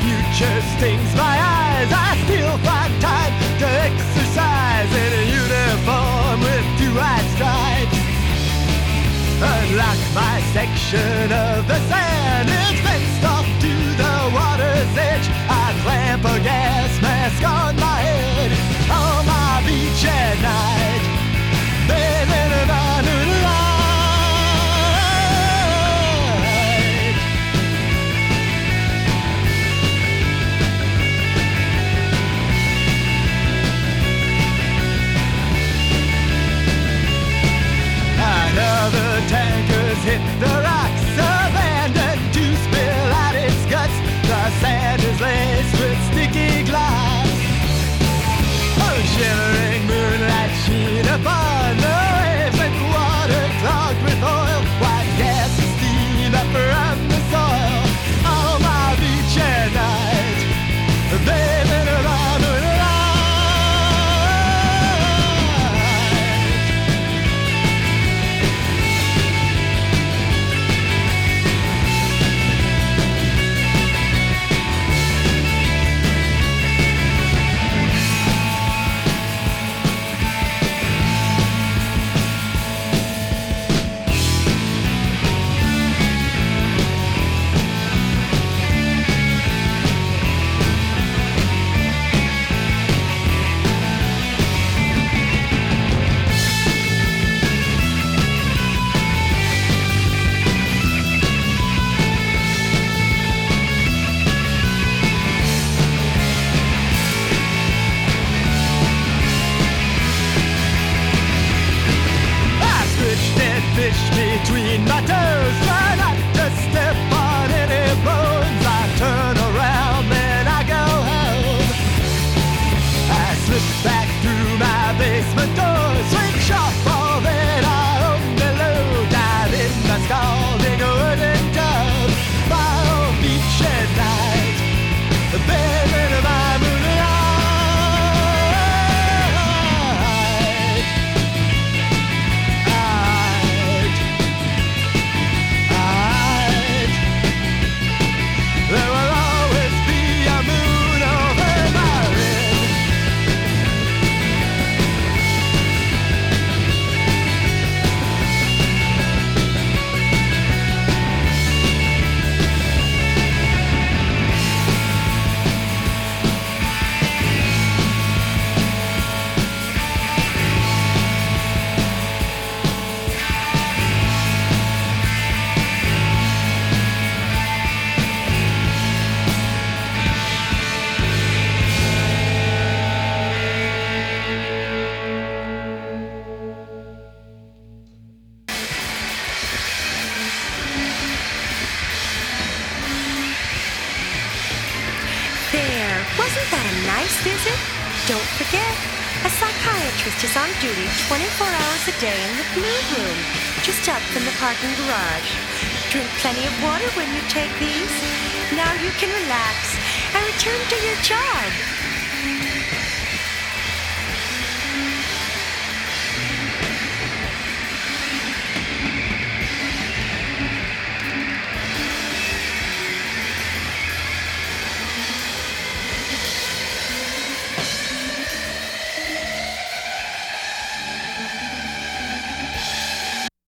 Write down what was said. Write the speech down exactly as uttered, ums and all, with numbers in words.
future stings my eyes. I still find time to exercise in a uniform with two white stripes. Unlock my section of the sand, it's fenced off to the water's edge. I clamp a gas mask on my head on my beach at night, bathing in the moonlight. Another tanker's hit the rocks, abandoned to spill out its guts. The sand is laced with sticky glass. A shivering moonlight sheen upon the waves and water clogged with oil. White gas and steam up from the soil on my beach at night, bathing in my moonlight. Fish between my toes, try not to step on any bones. I turn around, then I go home. I slip back through my basement door, switch off all that I own below, dive in my scalding wooden tub, my own beach at night, bathing in my moonlight. There will always be a moon over my head. There, wasn't that a nice visit? Don't forget, a psychiatrist is on duty twenty-four hours a day in the Blue Room, just up from the parking garage. Drink plenty of water when you take these. Now you can relax and return to your job.